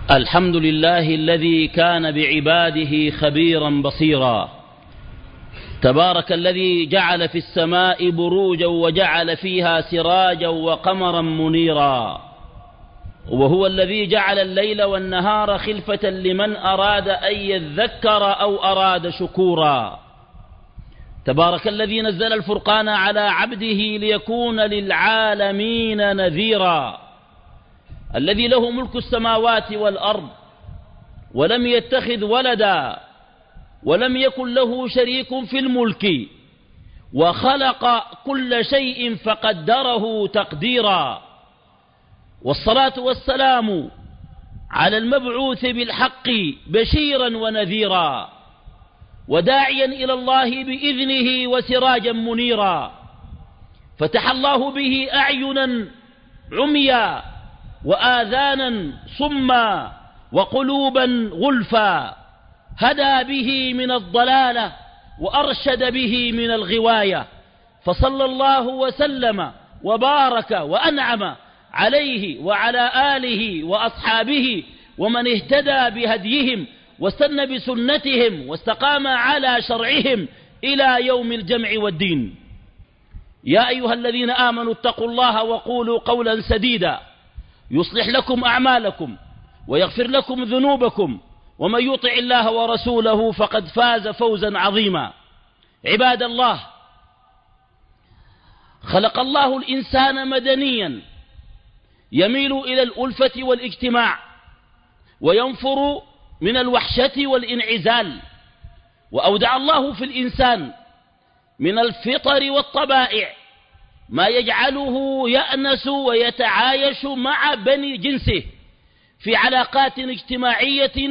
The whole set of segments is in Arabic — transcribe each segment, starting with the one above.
الحمد لله الذي كان بعباده خبيرا بصيرا. تبارك الذي جعل في السماء بروجا وجعل فيها سراجا وقمرا منيرا، وهو الذي جعل الليل والنهار خلفة لمن أراد أن يذكر أو أراد شكورا. تبارك الذي نزل الفرقان على عبده ليكون للعالمين نذيرا، الذي له ملك السماوات والأرض ولم يتخذ ولدا ولم يكن له شريك في الملك وخلق كل شيء فقدره تقديرا. والصلاة والسلام على المبعوث بالحق بشيرا ونذيرا وداعيا إلى الله بإذنه وسراجا منيرا، فتح الله به أعينا عميا وآذانا صما وقلوبا غلفا، هدى به من الضلالة وأرشد به من الغواية، فصلى الله وسلم وبارك وأنعم عليه وعلى آله وأصحابه ومن اهتدى بهديهم واستنى بسنتهم واستقام على شرعهم إلى يوم الجمع والدين. يا أيها الذين آمنوا اتقوا الله وقولوا قولا سديدا يصلح لكم أعمالكم ويغفر لكم ذنوبكم، ومن يطع الله ورسوله فقد فاز فوزا عظيما. عباد الله، خلق الله الإنسان مدنيا يميل إلى الألفة والاجتماع وينفر من الوحشة والانعزال، وأودع الله في الإنسان من الفطر والطبائع ما يجعله يأنس ويتعايش مع بني جنسه في علاقات اجتماعية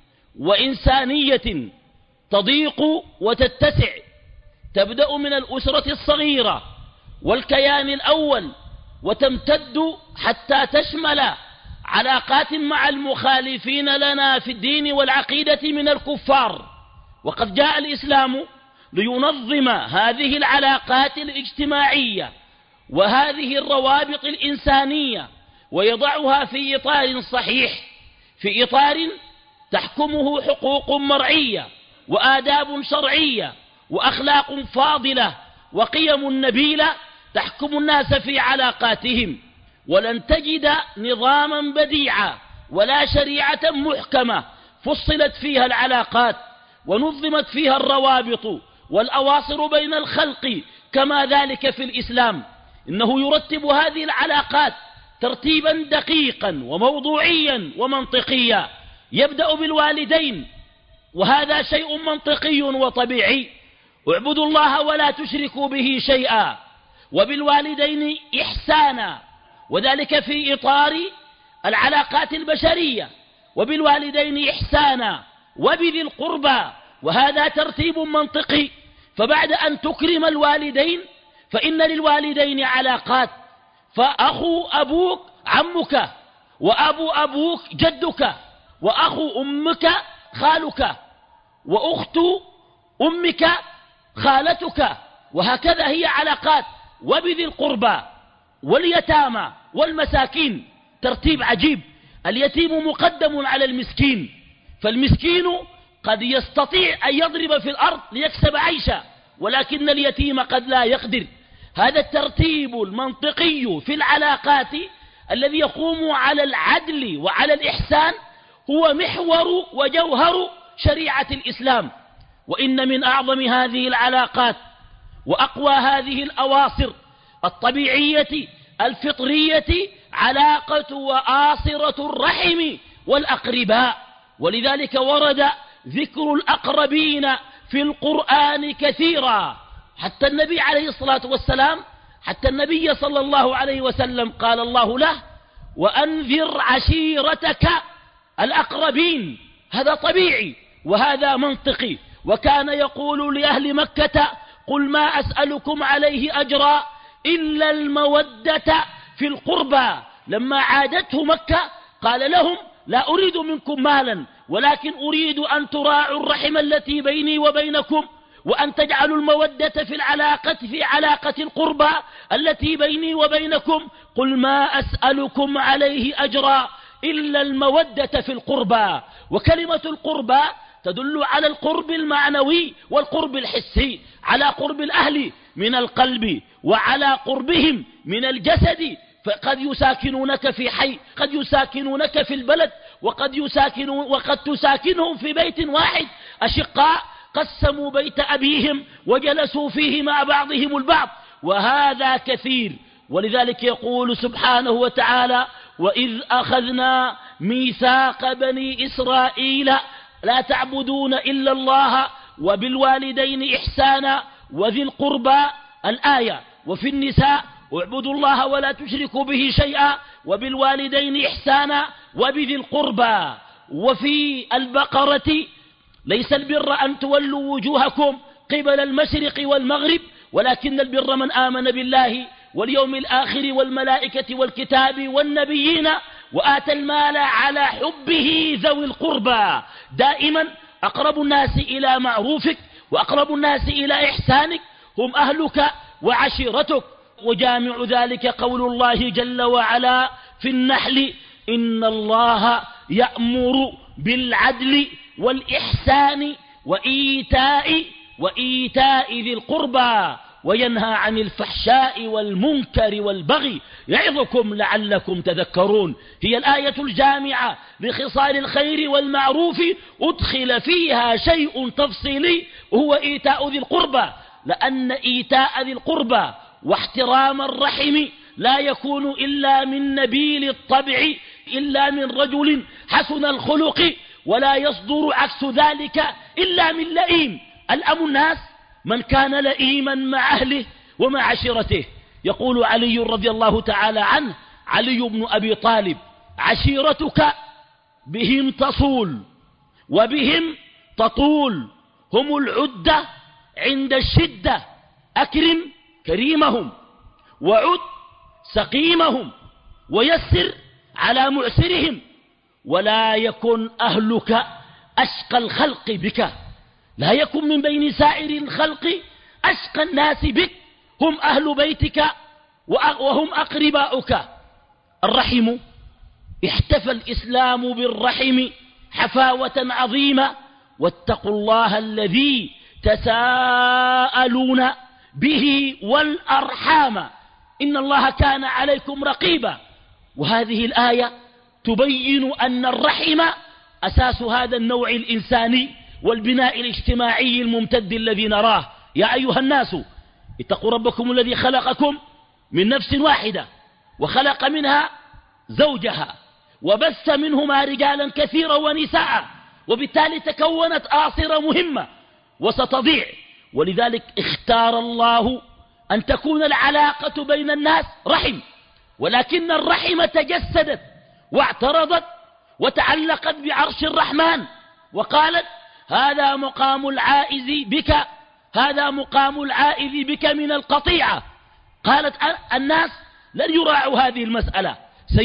وإنسانية تضيق وتتسع، تبدأ من الأسرة الصغيرة والكيان الأول وتمتد حتى تشمل علاقات مع المخالفين لنا في الدين والعقيدة من الكفار. وقد جاء الإسلام لينظم هذه العلاقات الاجتماعية وهذه الروابط الإنسانية ويضعها في إطار صحيح، في إطار تحكمه حقوق مرعية وآداب شرعية وأخلاق فاضلة وقيم نبيلة تحكم الناس في علاقاتهم. ولن تجد نظاما بديعا ولا شريعة محكمة فصلت فيها العلاقات ونظمت فيها الروابط والأواصر بين الخلق كما ذلك في الإسلام. إنه يرتب هذه العلاقات ترتيبا دقيقا وموضوعيا ومنطقيا، يبدأ بالوالدين، وهذا شيء منطقي وطبيعي، اعبدوا الله ولا تشركوا به شيئا، وبالوالدين إحسانا، وذلك في إطار العلاقات البشرية، وبالوالدين إحسانا وبذي القربى، وهذا ترتيب منطقي. فبعد أن تكرم الوالدين فإن للوالدين علاقات، فأخو أبوك عمك، وأبو أبوك جدك، وأخو أمك خالك، وأخت أمك خالتك، وهكذا هي علاقات. وبذي القربى واليتامى والمساكين ترتيب عجيب. اليتيم مقدم على المسكين، فالمسكين قد يستطيع أن يضرب في الأرض ليكسب عيشا، ولكن اليتيم قد لا يقدر. هذا الترتيب المنطقي في العلاقات الذي يقوم على العدل وعلى الإحسان هو محور وجوهر شريعة الإسلام. وإن من أعظم هذه العلاقات وأقوى هذه الأواصر الطبيعية الفطرية علاقة وآصرة الرحم والأقرباء، ولذلك ورد ذكر الأقربين في القرآن كثيرا، حتى النبي عليه الصلاة والسلام، حتى النبي صلى الله عليه وسلم قال الله له: وأنذر عشيرتك الأقربين. هذا طبيعي وهذا منطقي. وكان يقول لأهل مكة: قل ما أسألكم عليه أجرا إلا المودة في القربى. لما عادته مكة قال لهم: لا أريد منكم مالا، ولكن أريد أن تراعوا الرحم التي بيني وبينكم، وأن تجعلوا المودة في علاقة القربى التي بيني وبينكم. قل ما أسألكم عليه أجرا إلا المودة في القربى. وكلمة القربى تدل على القرب المعنوي والقرب الحسي، على قرب الأهل من القلب وعلى قربهم من الجسد. فقد يساكنونك في حي، قد يساكنونك في البلد، وقد تساكنهم في بيت واحد، أشقاء قسموا بيت أبيهم وجلسوا فيه مع بعضهم البعض، وهذا كثير. ولذلك يقول سبحانه وتعالى: وإذ أخذنا ميثاق بني إسرائيل لا تعبدون إلا الله وبالوالدين إحسانا وذي القربى، الآية. وفي النساء: اعبدوا الله ولا تشركوا به شيئا وبالوالدين إحسانا وبذي القربى. وفي البقرة: ليس البر أن تولوا وجوهكم قبل المشرق والمغرب ولكن البر من آمن بالله واليوم الآخر والملائكة والكتاب والنبيين وآتى المال على حبه ذوي القربى. دائما أقرب الناس إلى معروفك وأقرب الناس إلى إحسانك هم أهلك وعشيرتك. وجامع ذلك قول الله جل وعلا في النحل: إن الله يأمر بالعدل والإحسان وإيتاء ذي القربى وينهى عن الفحشاء والمنكر والبغي يعظكم لعلكم تذكرون. هي الآية الجامعة لخصال الخير والمعروف، أدخل فيها شيء تفصيلي وهو إيتاء ذي القربى، لأن إيتاء ذي القربى واحترام الرحم لا يكون إلا من نبيل الطبع، إلا من رجل حسن الخلق، ولا يصدر عكس ذلك إلا من لئيم. الأم الناس من كان لئيما مع أهله ومع عشيرته. يقول علي رضي الله تعالى عنه، علي بن أبي طالب: عشيرتك بهم تصول وبهم تطول، هم العدة عند الشدة، أكرم كريمهم وعد سقيمهم ويسر على معسرهم، ولا يكن أهلك أشقى الخلق بك، لا يكن من بين سائر الخلق أشقى الناس بك، هم أهل بيتك وهم أقرباؤك. الرحم: احتفى الإسلام بالرحم حفاوة عظيمة، واتقوا الله الذي تساءلون به والأرحام إن الله كان عليكم رقيبا. وهذه الآية تبين أن الرحم أساس هذا النوع الإنساني والبناء الاجتماعي الممتد الذي نراه. يا أيها الناس اتقوا ربكم الذي خلقكم من نفس واحدة وخلق منها زوجها وبث منهما رجالا كثيرا ونساء، وبالتالي تكونت آصرة مهمة وستضيع. ولذلك اختار الله أن تكون العلاقة بين الناس رحم، ولكن الرحم تجسدت واعترضت وتعلقت بعرش الرحمن وقالت: هذا مقام العائذ بك، هذا مقام العائذ بك من القطيعة. قالت الناس لن يراعوا هذه المسألة،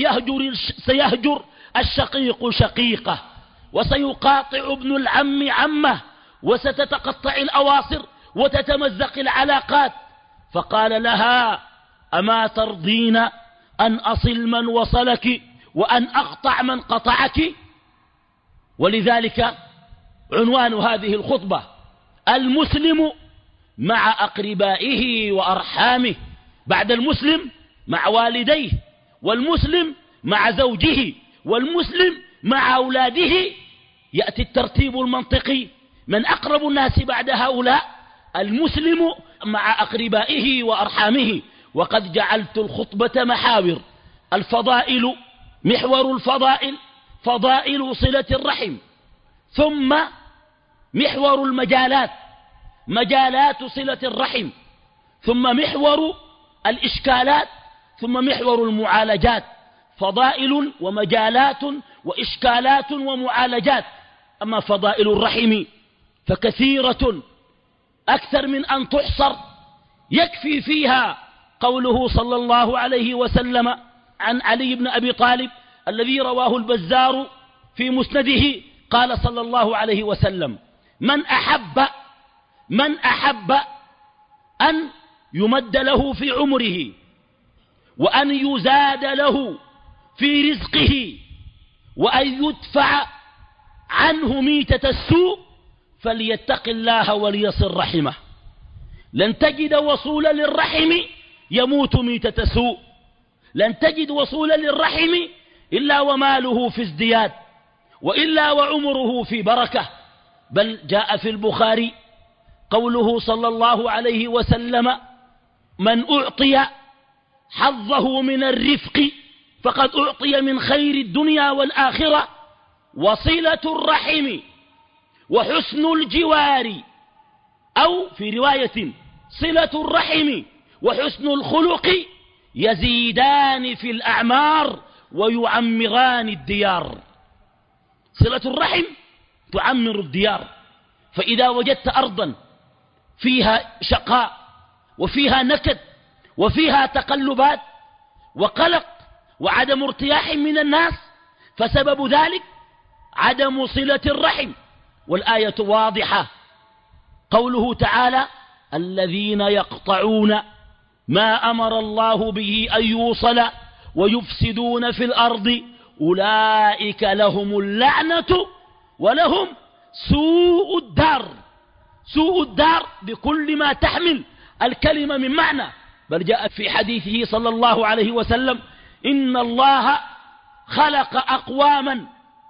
سيهجر الشقيق شقيقه، وسيقاطع ابن العم عمه، وستتقطع الأواصر وتتمزق العلاقات. فقال لها: أما ترضين أن أصل من وصلك وأن أقطع من قطعك؟ ولذلك عنوان هذه الخطبة: المسلم مع أقربائه وأرحامه. بعد المسلم مع والديه، والمسلم مع زوجه، والمسلم مع أولاده. يأتي الترتيب المنطقي: من أقرب الناس بعد هؤلاء؟ المسلم مع أقربائه وأرحامه. وقد جعلت الخطبة محاور. الفضائل، محور الفضائل فضائل صلة الرحم، ثم محور المجالات، مجالات صلة الرحم، ثم محور الإشكالات، ثم محور المعالجات. فضائل ومجالات وإشكالات ومعالجات. أما فضائل الرحم فكثيرة أكثر من أن تحصر، يكفي فيها قوله صلى الله عليه وسلم عن علي بن أبي طالب الذي رواه البزار في مسنده، قال صلى الله عليه وسلم: من أحب أن يمد له في عمره وأن يزاد له في رزقه وأن يدفع عنه ميتة السوء فليتق الله وليصل رحمه. لن تجد وصولا للرحم يموت ميتة سوء، لن تجد وصولا للرحم إلا وماله في ازدياد، وإلا وعمره في بركة. بل جاء في البخاري قوله صلى الله عليه وسلم: من أعطي حظه من الرفق فقد أعطي من خير الدنيا والآخرة. وصلة الرحم وحسن الجوار، أو في رواية صلة الرحم وحسن الخلق يزيدان في الأعمار ويعمران الديار. صلة الرحم تعمر الديار. فإذا وجدت أرضا فيها شقاء وفيها نكد وفيها تقلبات وقلق وعدم ارتياح من الناس، فسبب ذلك عدم صلة الرحم. والآية واضحة، قوله تعالى: الذين يقطعون ما أمر الله به أن يوصل ويفسدون في الأرض أولئك لهم اللعنة ولهم سوء الدار. سوء الدار بكل ما تحمل الكلمة من معنى. بل جاء في حديثه صلى الله عليه وسلم: إن الله خلق أقواما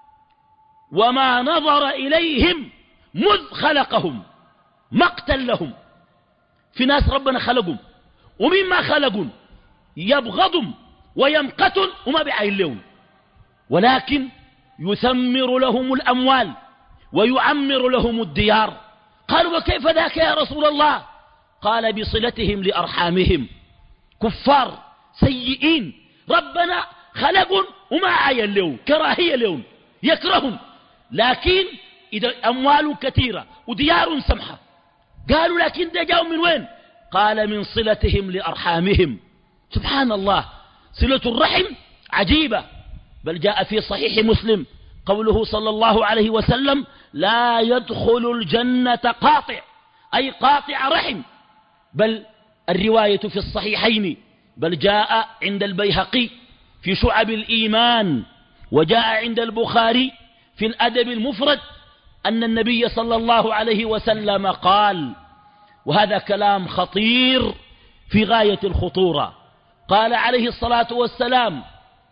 وما نظر إليهم مذ خلقهم مقتل لهم. في ناس ربنا خلقهم ومما خلقهم يبغضهم ويمقتل وما بعين لهم، ولكن يثمر لهم الأموال ويعمر لهم الديار. قالوا: وكيف ذاك يا رسول الله؟ قال: بصلتهم لأرحامهم. كفار سيئين ربنا خلقهم وما عين لهم، كراهية لهم، يكرههم، لكن إذا أموال كثيرة وديار سمحة. قالوا: لكن ده جاءوا من وين؟ قال: من صلتهم لأرحامهم. سبحان الله، صلة الرحم عجيبة. بل جاء في صحيح مسلم قوله صلى الله عليه وسلم: لا يدخل الجنة قاطع، أي قاطع رحم. بل الرواية في الصحيحين، بل جاء عند البيهقي في شعب الإيمان، وجاء عند البخاري في الأدب المفرد، أن النبي صلى الله عليه وسلم قال، وهذا كلام خطير في غاية الخطورة، قال عليه الصلاة والسلام: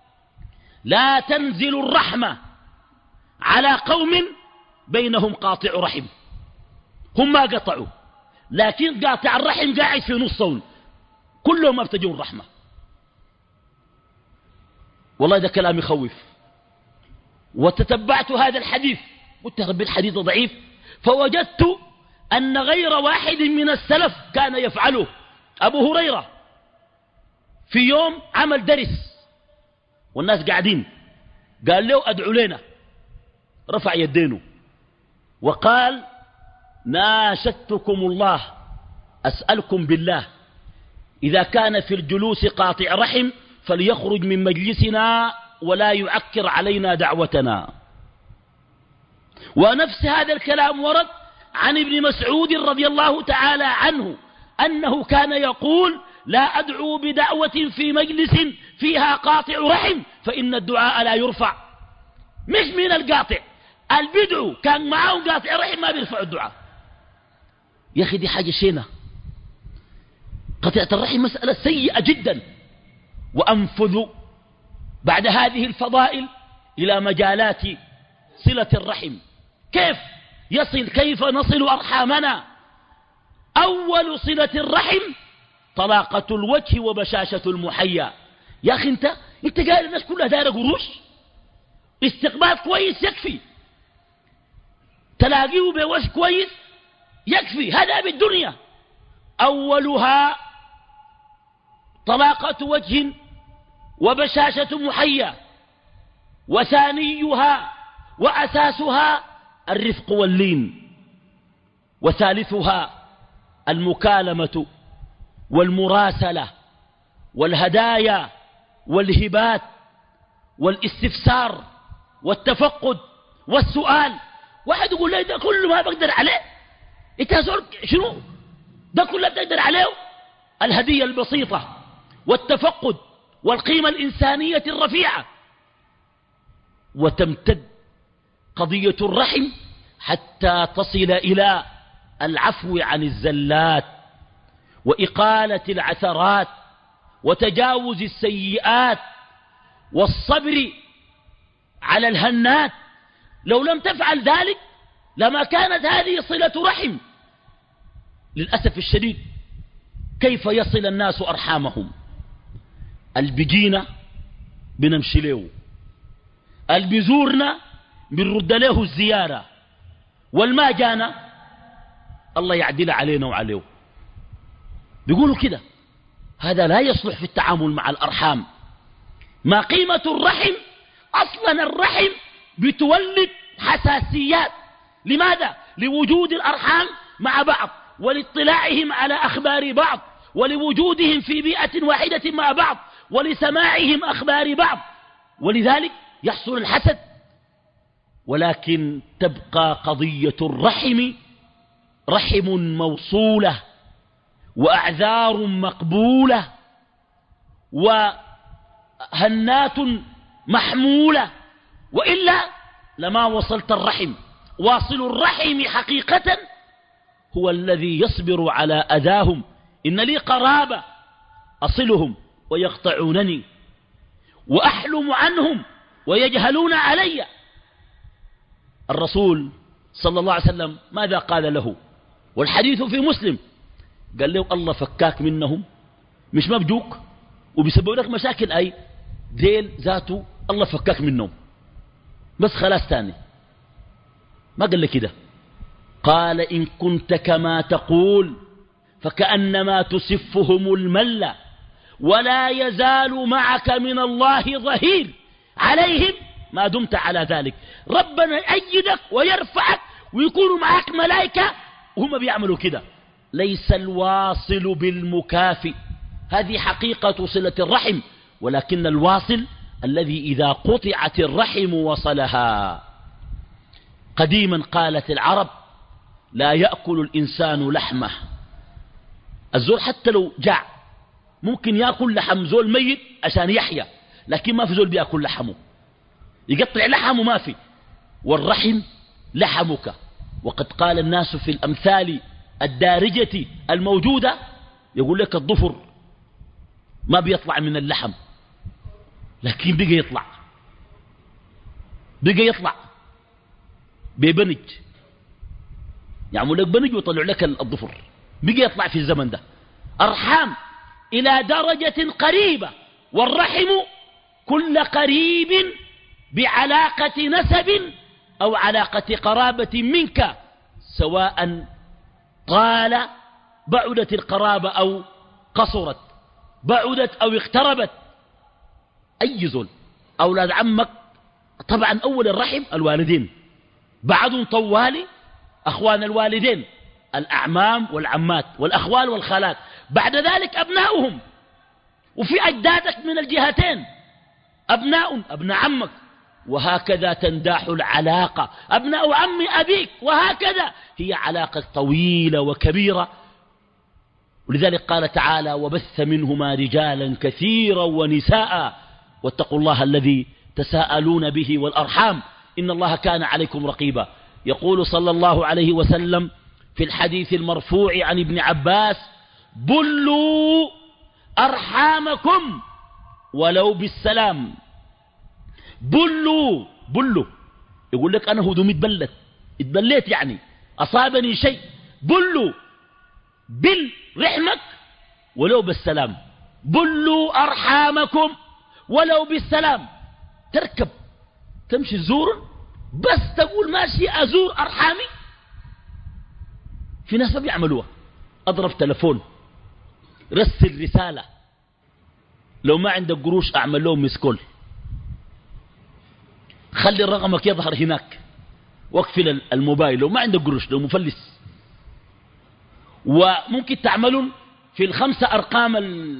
لا تنزل الرحمة على قوم بينهم قاطع رحم. هم ما قطعوا، لكن قاطع الرحم قاعد في نصهم، كلهم ما ارتجون رحمة. والله ده كلام يخوف. وتتبعت هذا الحديث، قلت رب الحديث ضعيف، فوجدت أن غير واحد من السلف كان يفعله. أبو هريرة في يوم عمل درس والناس قاعدين، قال له: أدعو لنا. رفع يدينه وقال: ناشدتكم الله، أسألكم بالله، إذا كان في الجلوس قاطع رحم فليخرج من مجلسنا ولا يعكر علينا دعوتنا. ونفس هذا الكلام ورد عن ابن مسعود رضي الله تعالى عنه أنه كان يقول: لا أدعو بدعوة في مجلس فيها قاطع رحم فإن الدعاء لا يرفع. مش من القاطع، البدع كان معهم قاطع رحم ما بيرفع الدعاء. يا أخي دي حاجة شينة. قطيعة الرحم مسألة سيئة جدا. وأنفذ بعد هذه الفضائل إلى مجالات صلة الرحم. كيف نصل أرحامنا؟ أول صلة الرحم طلاقة الوجه وبشاشة المحيا. يا أخي أنت قال الناس كلها دايرة قروش، استقبال كويس يكفي، تلاقيه بوجه كويس يكفي، هذا بالدنيا. أولها طلاقة وجه وبشاشة محيا، وثانيها وأساسها الرفق واللين، وثالثها المكالمة والمراسلة والهدايا والهبات والاستفسار والتفقد والسؤال. واحد يقول لي ده كله ما بقدر عليه، انت شنو ده كله بتقدر عليه؟ الهدية البسيطة والتفقد والقيمة الإنسانية الرفيعة. وتمتد قضية الرحم حتى تصل إلى العفو عن الزلات وإقالة العثرات وتجاوز السيئات والصبر على الهنات. لو لم تفعل ذلك لما كانت هذه صلة رحم. للأسف الشديد كيف يصل الناس أرحامهم؟ البيجينا بنمشي له، البيزورنا بنرد له الزيارة، والما جانا الله يعدل علينا وعليه. بيقولوا كده. هذا لا يصلح في التعامل مع الأرحام. ما قيمة الرحم؟ أصلا الرحم بتولد حساسيات. لماذا؟ لوجود الأرحام مع بعض، ولاطلاعهم على أخبار بعض، ولوجودهم في بيئة واحدة مع بعض، ولسماعهم أخبار بعض، ولذلك يحصل الحسد. ولكن تبقى قضية الرحم رحم موصولة وأعذار مقبولة وهنات محمولة، وإلا لما وصلت الرحم. واصل الرحم حقيقة هو الذي يصبر على أذاهم. إن لي قرابة أصلهم ويقطعونني، وأحلم عنهم ويجهلون علي. الرسول صلى الله عليه وسلم ماذا قال له؟ والحديث في مسلم. قال له الله فكاك منهم، مش مبجوك وبيسبب لك مشاكل، أي ذيل ذاته الله فكاك منهم، بس خلاص تاني. ما قال لك كده. قال إن كنت كما تقول فكأنما تسفهم الملة، ولا يزال معك من الله ظهير عليهم ما دمت على ذلك. ربنا يأيدك ويرفعك ويكونوا معك ملائكة وهم بيعملوا كده. ليس الواصل بالمكافئ، هذه حقيقة صلة الرحم، ولكن الواصل الذي إذا قطعت الرحم وصلها. قديما قالت العرب لا يأكل الإنسان لحمه. الزول حتى لو جاع ممكن يأكل لحم زول ميت عشان يحيا، لكن ما في زول بيأكل لحمه، يقطع لحمه ما في. والرحم لحمك. وقد قال الناس في الأمثال الدارجة الموجودة، يقول لك الضفر ما بيطلع من اللحم، لكن بقى يطلع ببنج، يعمل لك بنج ويطلع لك الضفر، بقى يطلع في الزمن ده. أرحام إلى درجة قريبة، والرحم كل قريب بعلاقة نسب أو علاقة قرابة منك، سواء طال بعدت القرابة أو قصرت، بعدت أو اقتربت. أي زول أولاد عمك طبعا أول الرحم الوالدين، بعدهم طوالي أخوان الوالدين الأعمام والعمات والأخوال والخالات، بعد ذلك أبناؤهم، وفي أجدادك من الجهتين أبناء عمك، وهكذا تنداح العلاقة. أبناء عم أبيك، وهكذا هي علاقة طويلة وكبيرة. ولذلك قال تعالى وبث منهما رجالا كثيرا ونساء واتقوا الله الذي تساءلون به والأرحام إن الله كان عليكم رقيبا. يقول صلى الله عليه وسلم في الحديث المرفوع عن ابن عباس بلوا أرحامكم ولو بالسلام. بلوا يقول لك أنا هدومي اتبليت يعني أصابني شيء، بلوا بالرحمك ولو بالسلام. بلوا أرحامكم ولو بالسلام. تركب تمشي تزور بس تقول ماشي أزور أرحامي. في ناس ما بيعملوها. أضرب تلفون، رسل رسالة، لو ما عندك قروش أعمل لهم مسكول، خلي رقمك يظهر هناك، واقفل الموبايل لو ما عندك قروش، لو مفلس. وممكن تعملون في ال5 أرقام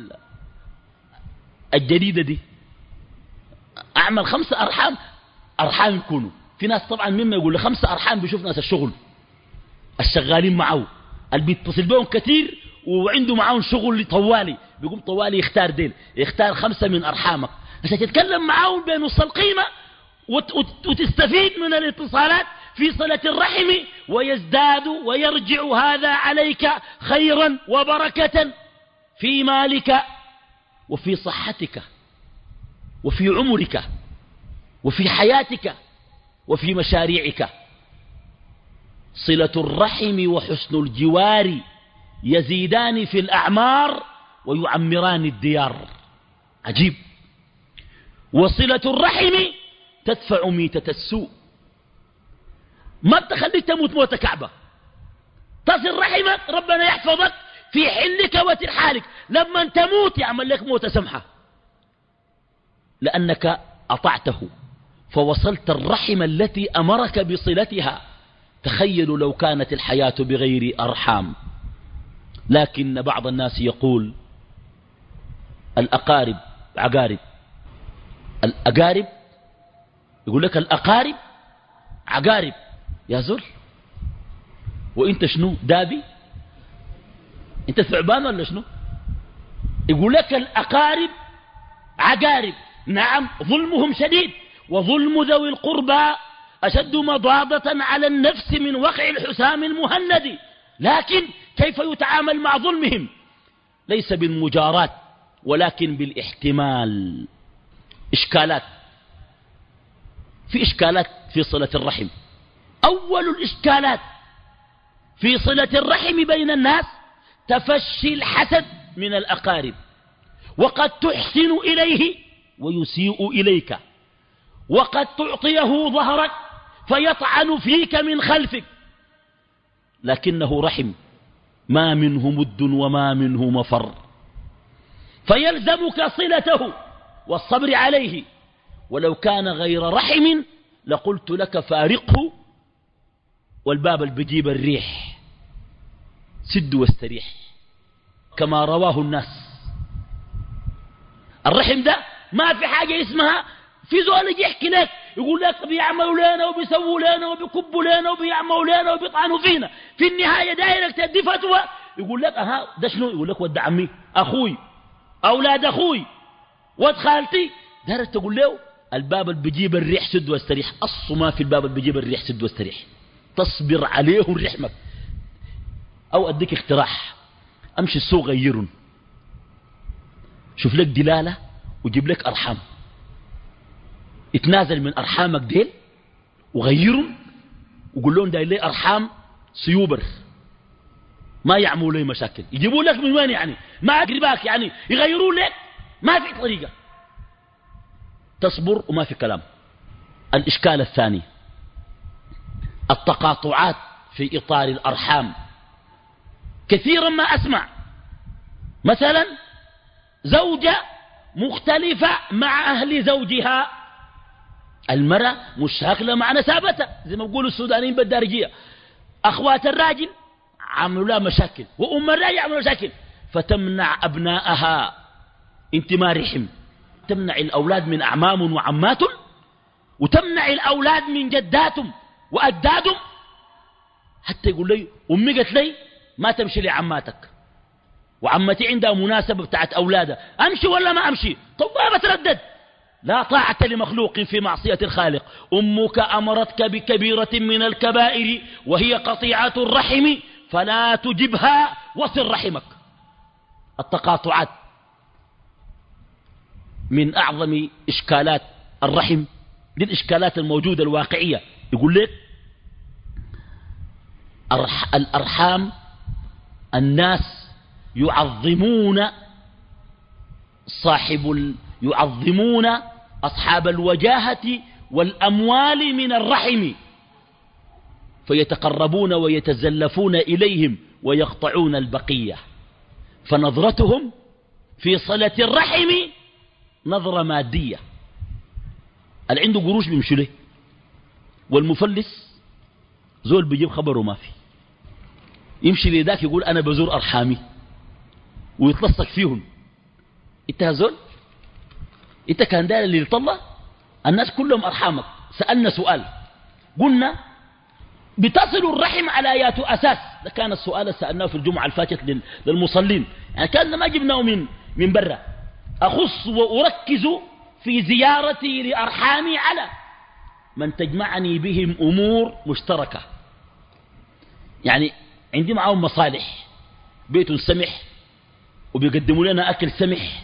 الجديدة دي، أعمل 5 أرحام يكونوا. في ناس طبعا مما يقول ل5 أرحام بيشوف ناس الشغل الشغالين معه اللي بيتصل بهم كثير وعنده معاهم شغل طوالي، بيقوم طوالي يختار ديل، يختار 5 من أرحامك عشان تتكلم معاهم بين نص القيمة وتستفيد من الاتصالات في صلة الرحم، ويزداد ويرجع هذا عليك خيرا وبركة في مالك وفي صحتك وفي عمرك وفي حياتك وفي مشاريعك. صلة الرحم وحسن الجوار يزيدان في الأعمار ويعمران الديار. عجيب. وصلة الرحم تدفع ميتة السوء، ما بتخليك تموت موت كعبة. تصل رحمك ربنا يحفظك في حلك وترحالك، لما تموت يعمل لك موت سمحة لأنك أطعته فوصلت الرحم التي أمرك بصلتها. تخيلوا لو كانت الحياة بغير أرحام. لكن بعض الناس يقول الأقارب عقارب، الأقارب يقول لك الأقارب عقارب. يا زول وإنت شنو دابي؟ إنت ثعبان ولا شنو؟ يقول لك الأقارب عقارب. نعم ظلمهم شديد، وظلم ذوي القربى أشد مضاضة على النفس من وقع الحسام المهند. لكن كيف يتعامل مع ظلمهم؟ ليس بالمجارات ولكن بالاحتمال. إشكالات، في إشكالات في صلة الرحم. أول الإشكالات في صلة الرحم بين الناس تفشي الحسد من الأقارب، وقد تحسن إليه ويسيء إليك، وقد تعطيه ظهرك فيطعن فيك من خلفك، لكنه رحم ما منه مد وما منه مفر، فيلزمك صلته والصبر عليه. ولو كان غير رحم لقلت لك فارقه، والباب اللي بيجيب الريح سد واستريح كما رواه الناس. الرحم ده ما في حاجة اسمها في زول يجي يحكي لك يقول لك بيعملوا لنا وبيسووا لنا وبيكبوا لنا وبيعملوا لنا وبيطعنوا فينا، في النهاية دايرك تدي فتوى يقول لك أها ده شنو؟ يقول لك ود عمي أخوي أولاد أخوي ود خالتي. دارت تقول له الباب اللي بيجيب الريح سد واستريح. أصل ما في الباب اللي بيجيب الريح سد واستريح، تصبر عليهم رحمك. أو أديك اقتراح، أمشي السوق غيرهم، شوف لك دلالة وجيب لك أرحام، اتنازل من أرحامك ديل وغيرهم وقول لهم داير لي أرحام سيوبر ما يعملوا لي مشاكل. يجيبوا لك من وين يعني؟ ما أقرباك يعني يغيروا لك، ما في طريقة. تصبر وما في كلام. الإشكال الثاني التقاطعات في إطار الأرحام. كثيرا ما أسمع مثلا زوجة مختلفة مع أهل زوجها، المرأة مشاكلة مع نسابتها زي ما بيقولوا السودانيين بالدارجية، أخوات الراجل عملوا لها مشاكل وأم الراجل عملوا مشاكل، فتمنع أبنائها. انت ما رحم، تمنع الأولاد من أعمام وعمات، وتمنع الأولاد من جداتهم وأجدادهم. حتى يقول لي أمي قالت لي ما تمشي لعماتك، وعمتي عندها مناسبة بتاعت أولادها، أمشي ولا ما أمشي؟ طب ما بتردد. لا طاعة لمخلوق في معصية الخالق. أمك أمرتك بكبيرة من الكبائر وهي قطيعة الرحم فلا تجبها وصل رحمك. التقاطعات من أعظم إشكالات الرحم، للإشكالات الموجودة الواقعية. يقول لك الأرحام الناس يعظمون يعظمون أصحاب الوجاهة والأموال من الرحم، فيتقربون ويتزلفون إليهم ويقطعون البقية، فنظرتهم في صلة الرحم نظرة مادية. اللي عنده قروش بيمشي له، والمفلس زول بيجيب خبره ما في، يمشي لذاك يقول أنا بزور أرحامي ويتلصق فيهم. انت زول، انت كان داير اللي يطلع الناس كلهم أرحامك. سألنا سؤال قلنا بتصل الرحم على ايات أساس، ده كان السؤال سألناه في الجمعة الفاتت للمصلين، يعني كان ما جبناه من برا. أخص وأركز في زيارتي لأرحامي على من تجمعني بهم أمور مشتركة، يعني عندي معهم مصالح، بيت سمح وبيقدموا لنا أكل سمح،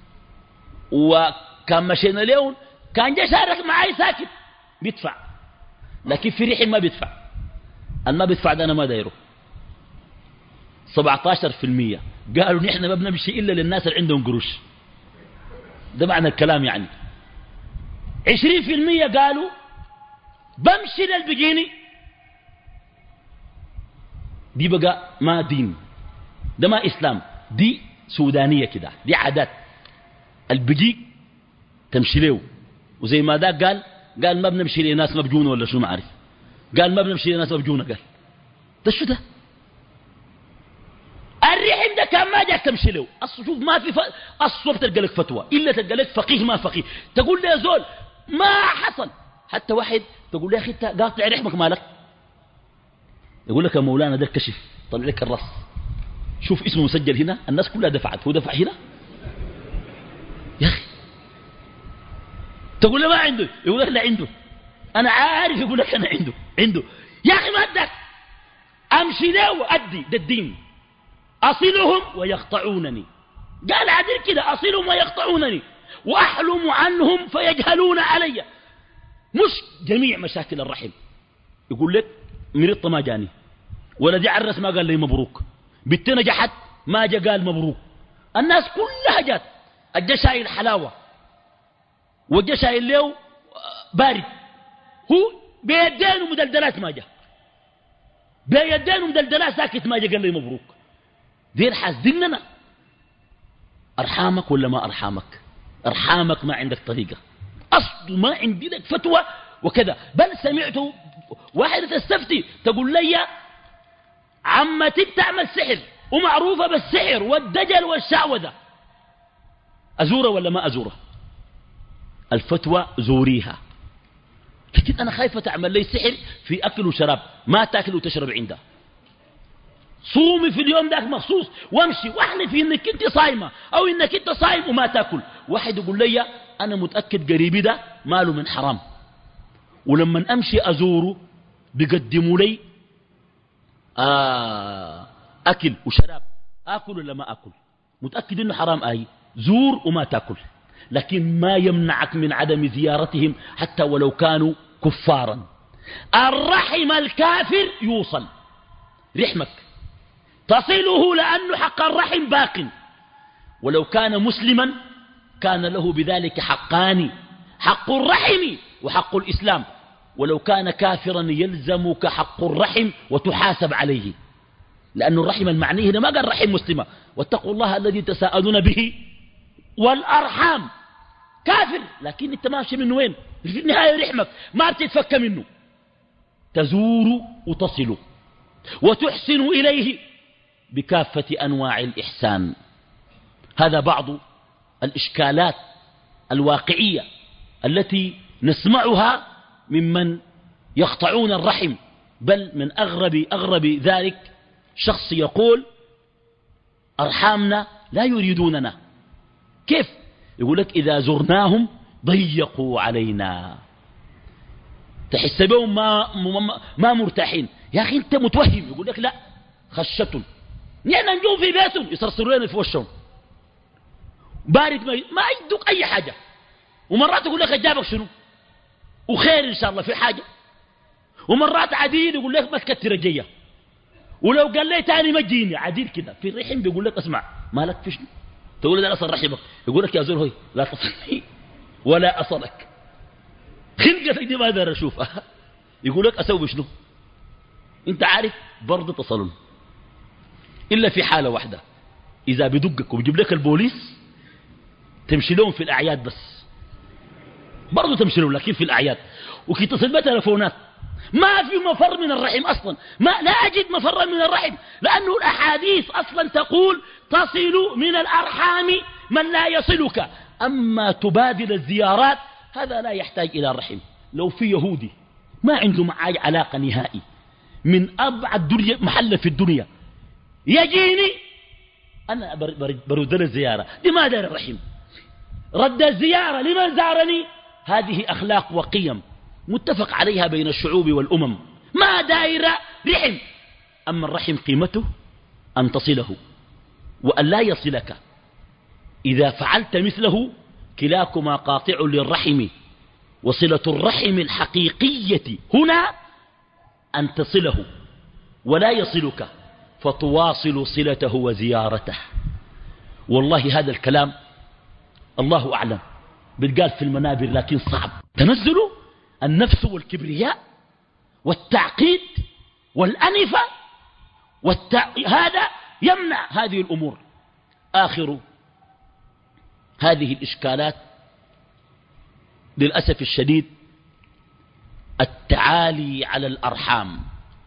وكان مشينا لهم كان جاي شارك معي ساكت بيدفع، لكن في رحم ما بيدفع. ما بيدفع ده أنا ما دايره 17%. قالوا نحن ما بنمشي إلا للناس اللي عندهم قروش، ده معنى الكلام. يعني 20% قالوا بمشي للبجيني. دي بقى ما دين، ده ما إسلام، دي سودانية كده، دي عادات. البجيك تمشي له، وزي ما ده قال ما بنمشي لناس مبجونة ولا شو ما عارف، قال ما بنمشي لناس مبجونة. قال ده شو ده؟ الرحم ده كان ما جاك تمشي له. أصل شوف ما في أصل تلقى لك فتوى إلا تلقى لك فقيه ما فقيه تقول لي يا زول ما حصل. حتى واحد تقول لي يا أخي أنت قاطع رحمك مالك، يقول لك يا مولانا ده الكشف طلع لك الرأس، شوف اسمه مسجل هنا، الناس كلها دفعت، هو دفع هنا يا أخي. تقول له ما عنده، يقول لك لا عنده، أنا عارف، يقول لك أنا عنده يا أخي ما أدك أمشي له وأدي، ده الدين. أصلهم ويقطعونني، قال عدل كده، أصلهم ويقطعونني وأحلم عنهم فيجهلون علي. مش جميع مشاكل الرحم. يقول لك مريض ما جاني، ولا دي عرس ما قال لي مبروك، بنت نجحت ما جا قال مبروك، الناس كلها جات، الجا شايل حلاوة والجا شايل له بارد، هو بيدين ومدلدلات ما جا، بيدين ومدلدلات ساكت ما جا قال لي مبروك. دير حاسديننا. أرحامك ولا ما أرحامك؟ أرحامك ما عندك طريقة، أصل ما عندي لك فتوى وكذا. بل سمعت واحدة تستفتي تقول لي عمتي بتعمل سحر ومعروفة بالسحر والدجل والشعوذة، أزورها ولا ما أزورها؟ الفتوى زوريها، لكن أنا خايفة تعمل لي سحر في أكل وشراب، ما تأكل وتشرب عندها. صومي في اليوم ذاك مخصوص وامشي واحلفي انك انت صايمه او انك انت صايم وما تاكل. واحد يقول لي انا متاكد قريبي ده ماله من حرام، ولما امشي ازوره بيقدموا لي اكل وشراب، اكل ولا ما اكل؟ متاكد انه حرام. زور وما تاكل، لكن ما يمنعك من عدم زيارتهم حتى ولو كانوا كفارا. الرحم الكافر يوصل، رحمك تصله لأنه حق الرحم باق، ولو كان مسلما كان له بذلك حقان، حق الرحم وحق الإسلام. ولو كان كافرا يلزمك حق الرحم وتحاسب عليه، لأن الرحم المعني هنا ما قال رحم مسلمة، واتقوا الله الذي تساءلون به والأرحام. كافر لكن انت ماشي من وين؟ في النهاية رحمك ما بتتفك منه، تزور وتصل وتحسن إليه بكافة أنواع الإحسان. هذا بعض الإشكالات الواقعية التي نسمعها ممن يقطعون الرحم. بل من أغرب ذلك شخص يقول أرحامنا لا يريدوننا. كيف؟ يقول لك إذا زرناهم ضيقوا علينا، تحس بهم ما مرتاحين. يا أخي أنت متوهم. يقول لك لا، خشة نحن نجوم في بيتهم يصرصروا لنا في وشهم بارد، ما يدوك أي حاجة. ومرات يقول لك أجابك شنو وخير إن شاء الله في حاجة، ومرات عديد يقول لك ما تكتر الجية، ولو قال لي تاني ما تجيني عديد كده. في الرحم بيقول لك اسمع مالك في شنو، تقول له أصل رحمك، يقول لك يا زول هوي لا تصلني ولا أصلك، خلقتك دي ما دار أشوفها. يقول لك أسوي شنو؟ أنت عارف برضه تصلون، إلا في حالة واحدة، إذا بدقك وبيجيب لك البوليس تمشي لهم في الأعياد، بس برضه تمشي لهم لكن في الأعياد، وكي تصل بتلفونات. ما في مفر من الرحم أصلا، لا أجد مفر من الرحم، لأنه الأحاديث أصلا تقول تصل من الأرحام من لا يصلك. أما تبادل الزيارات هذا لا يحتاج إلى الرحم. لو في يهودي ما عنده معي علاقة نهائي من أبعد محل في الدنيا يجيني أنا برد له الزيارة، لماذا الرحم؟ رد الزيارة لمن زارني، هذه أخلاق وقيم متفق عليها بين الشعوب والأمم، ما دائرة رحم. أما الرحم قيمته أن تصله وأن لا يصلك، إذا فعلت مثله كلاكما قاطع للرحم. وصلة الرحم الحقيقية هنا أن تصله ولا يصلك، فتواصل صلته وزيارته. والله هذا الكلام الله أعلم بتقال في المنابر، لكن صعب تنزل النفس والكبرياء والتعقيد والأنفة هذا يمنع هذه الأمور. آخر هذه الإشكالات للأسف الشديد التعالي على الأرحام،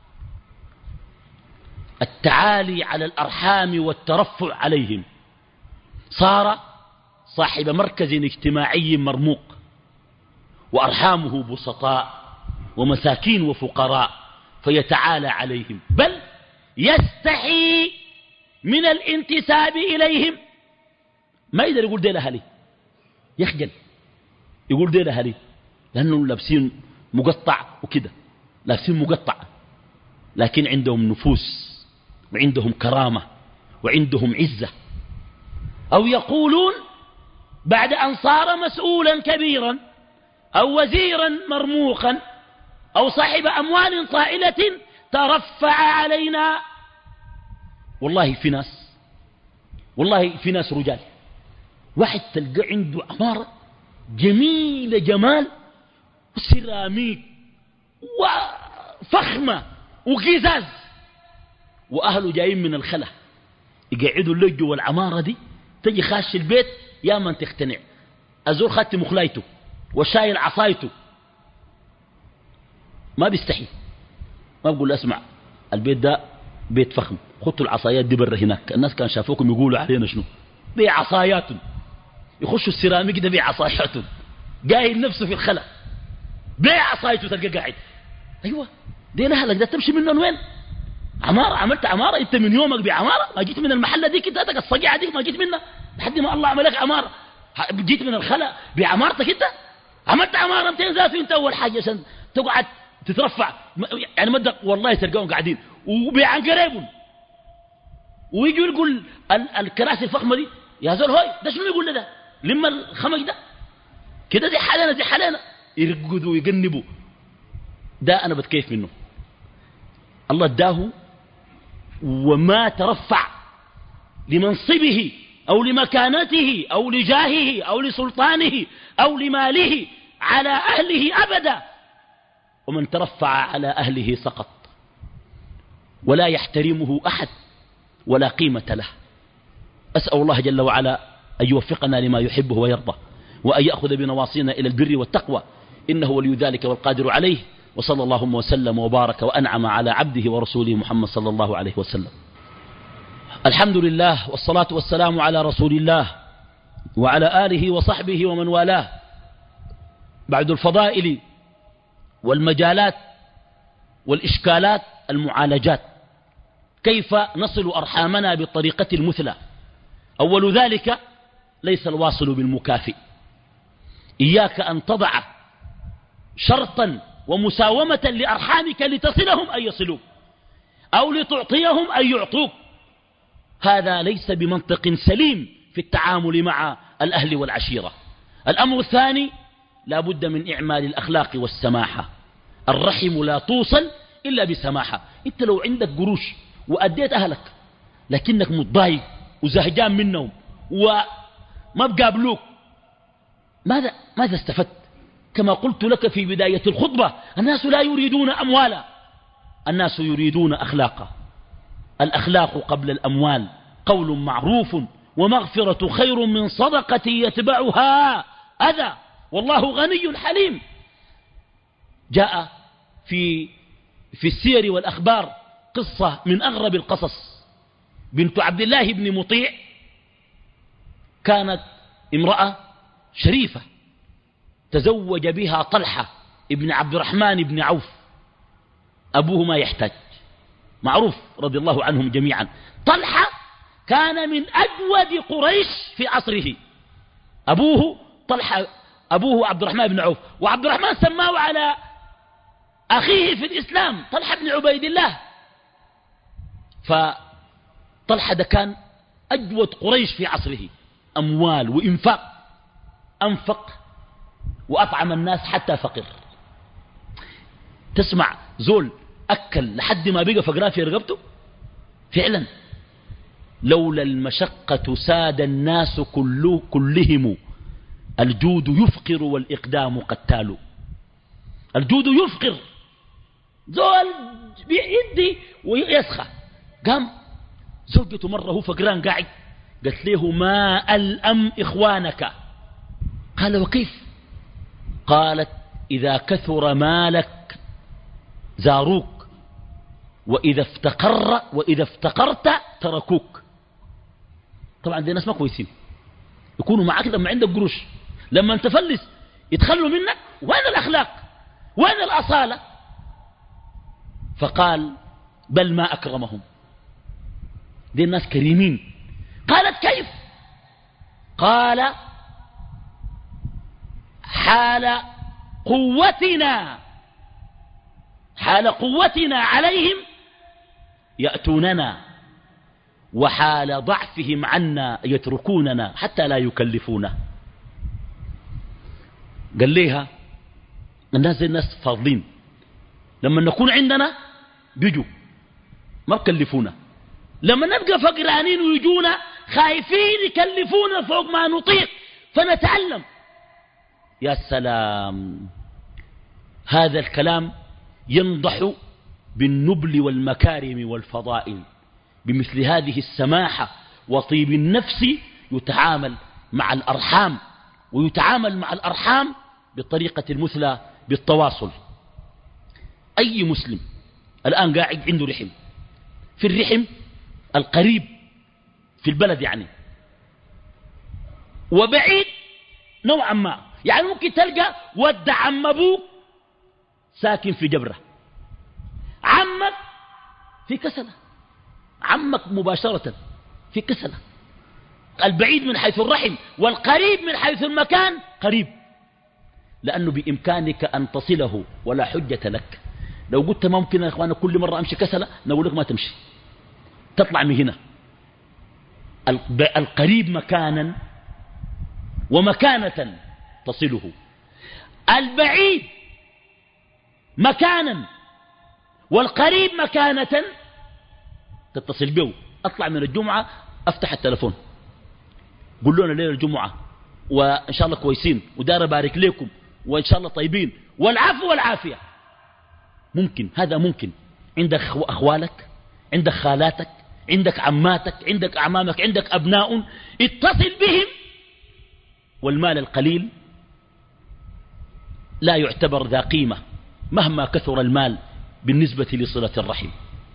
التعالي على الأرحام والترفع عليهم. صار صاحب مركز اجتماعي مرموق، وأرحامه بسطاء ومساكين وفقراء، فيتعالى عليهم، بل يستحي من الانتساب إليهم. ما يقدر يقول دي لأهلي، يخجل يقول دي لأهلي، لأنهم لابسين مقطع وكده، لابسين مقطع، لكن عندهم نفوس وعندهم كرامة وعندهم عزة. أو يقولون بعد أن صار مسؤولا كبيرا أو وزيرا مرموقا أو صاحب أموال طائلة ترفع علينا. والله في ناس رجال، واحد تلقى عنده عمارة جميلة جمال وسيراميك وفخمة وقزاز، وأهله جايين من الخلا يقعدوا اللي جوا العمارة دي، تجي خاش البيت يا من تقتنع، أزور خدت مخلايته وشايل عصايته، ما بيستحي، ما بقول اسمع البيت ده بيت فخم، خدوا العصايات دي برا هناك، الناس كان شافوكم يقولوا علينا شنو بعصاياتهم، يخشوا السيراميك ده بعصاياتهم، قايل نفسه في الخلا بعصايته، تلقى قاعد. ايوه دي لها ده تمشي منه وين؟ عمارة، عملت عمارة انت من يومك بعمارة، ما جيت من المحلة دي كده الصقيعة دي ما جيت منها لحد ما الله عملك عمارة، جيت من الخلا بعمارتك انت، عملت عمارة 200 ذاته انت اول حاجة عشان تقعد تترفع يعني مدق. والله تلقاهم قاعدين وبيعن قريبهم، ويجوا يقول الكراسي الفخمة دي يا زول هوي ده شنو يقول ده لما الخمج ده كده دي حالنا دي حالنا، يرقدوا ويقنبوا. ده انا بتكيف منه، الله اداه وما ترفع لمنصبه أو لمكانته أو لجاهه أو لسلطانه أو لماله على أهله أبدا، ومن ترفع على أهله سقط ولا يحترمه أحد ولا قيمة له. أسأل الله جل وعلا أن يوفقنا لما يحبه ويرضى، وأن يأخذ بنواصينا إلى البر والتقوى، إنه ولي ذلك والقادر عليه. وصلى اللهم وسلم وبارك وأنعم على عبده ورسوله محمد صلى الله عليه وسلم. الحمد لله والصلاة والسلام على رسول الله وعلى آله وصحبه ومن والاه. بعد الفضائل والمجالات والإشكالات المعالجات، كيف نصل أرحامنا بالطريقة المثلى؟ أول ذلك ليس الواصل بالمكافئ، إياك أن تضع شرطا ومساومة لأرحامك لتصلهم أن يصلوك أو لتعطيهم أن يعطوك، هذا ليس بمنطق سليم في التعامل مع الأهل والعشيرة. الأمر الثاني لا بد من إعمال الأخلاق والسماحة، الرحم لا توصل إلا بسماحة. أنت لو عندك قروش وأديت أهلك لكنك متضايق وزهجان منهم وما بقابلوك، ماذا استفدت؟ كما قلت لك في بداية الخطبة، الناس لا يريدون أموالا، الناس يريدون أخلاقا. الأخلاق قبل الأموال، قول معروف ومغفرة خير من صدقة يتبعها أذى، والله غني حليم. جاء في السير والأخبار قصة من أغرب القصص. بنت عبد الله بن مطيع كانت امرأة شريفة، تزوج بها طلحة ابن عبد الرحمن بن عوف، أبوه ما يحتاج، معروف رضي الله عنهم جميعا. طلحة كان من أجود قريش في عصره، أبوه طلحة، أبوه عبد الرحمن بن عوف، وعبد الرحمن سماه على أخيه في الإسلام طلحة بن عبيد الله. فطلحة ده كان أجود قريش في عصره، أموال وإنفاق، أنفق وأطعم الناس حتى فقر. تسمع زول أكل لحد ما بقى فقران في رقبته فعلا. لولا المشقة ساد الناس كلهم، الجود يفقر والإقدام قتال. الجود يفقر، زول بيدي ويسخى. قام زوجته مرة هو فقران قاعد، قالت له ما ألأم إخوانك؟ قال وكيف؟ قالت إذا كثر مالك زاروك، وإذا افتقرت تركوك. طبعا دي ناس ما كويسين، يكونوا معك لما عندك قروش، لما انت تفلس يتخلوا منك. وين الأخلاق؟ وين الأصالة؟ فقال بل ما أكرمهم، دي الناس كريمين. قالت كيف؟ قال حال قوتنا عليهم يأتوننا، وحال ضعفهم عنا يتركوننا حتى لا يكلفونا. قال ليها الناس فاضلين، لما نكون عندنا بيجوا ما بكلفونا، لما نبقى فقرانين ويجونا خايفين يكلفونا فوق ما نطيق فنتعلم. يا سلام، هذا الكلام ينضح بالنبل والمكارم والفضائل. بمثل هذه السماحة وطيب النفس يتعامل مع الأرحام، ويتعامل مع الأرحام بالطريقة المثلى بالتواصل. أي مسلم الآن قاعد عنده رحم، في الرحم القريب في البلد يعني، وبعيد نوعا ما، يعني ممكن تلقى ود عم أبوك ساكن في جبرة، عمك في كسلة، عمك مباشرة في كسلة. البعيد من حيث الرحم والقريب من حيث المكان قريب، لأنه بإمكانك أن تصله ولا حجة لك. لو قلت ممكن يا إخوانا كل مرة أمشي كسلة، نقول لك ما تمشي، تطلع من هنا. القريب مكانا ومكانة تصله، البعيد مكانا والقريب مكانة تتصل به. أطلع من الجمعة أفتح التلفون، قل لنا ليلة الجمعة وإن شاء الله كويسين ودار بارك لكم وإن شاء الله طيبين والعفو والعافية. ممكن، هذا ممكن. عندك أخوالك، عندك خالاتك، عندك عماتك، عندك أعمامك، عندك أبناء، اتصل بهم. والمال القليل لا يعتبر ذا قيمة مهما كثر المال بالنسبة لصلة الرحم.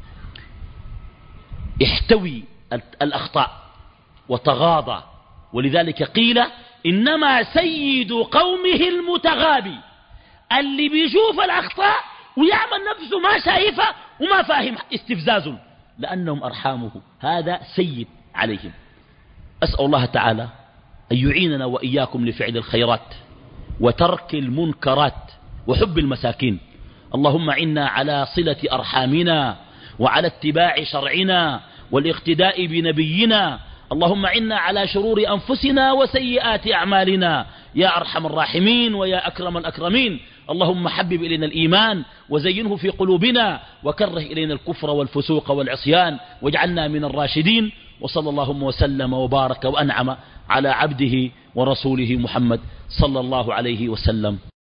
احتوي الأخطاء وتغاضى، ولذلك قيل إنما سيد قومه المتغابي، اللي بيشوف الأخطاء ويعمل نفسه ما شايفه وما فاهم، استفزاز، لأنهم أرحامه، هذا سيد عليهم. أسأل الله تعالى أن يعيننا وإياكم لفعل الخيرات وترك المنكرات وحب المساكين. اللهم عنا على صلة أرحامنا وعلى اتباع شرعنا والاقتداء بنبينا. اللهم عنا على شرور أنفسنا وسيئات أعمالنا يا أرحم الراحمين ويا أكرم الأكرمين. اللهم حبب إلينا الإيمان وزينه في قلوبنا وكره إلينا الكفر والفسوق والعصيان واجعلنا من الراشدين. وصلى اللهم وسلم وبارك وأنعم على عبده ورسوله محمد صلى الله عليه وسلم.